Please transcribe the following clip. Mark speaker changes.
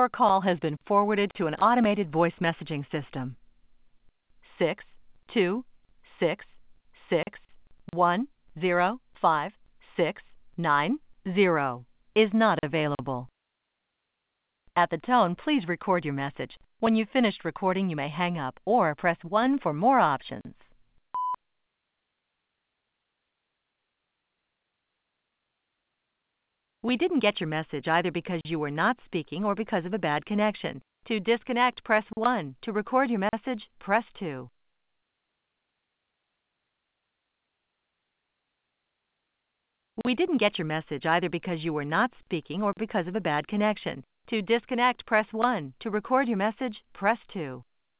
Speaker 1: Your call has been forwarded to an automated voice messaging system. 626610569 is not available. At the tone, please record your message. When you've finished recording, you may hang up or press 1 for more options. We didn't get your message either because you were not speaking or because of a bad connection. To disconnect, press 1. To record your message, press 2. We didn't get your message either because you were not speaking or because of a bad connection. To disconnect, press 1. To record your message, press 2.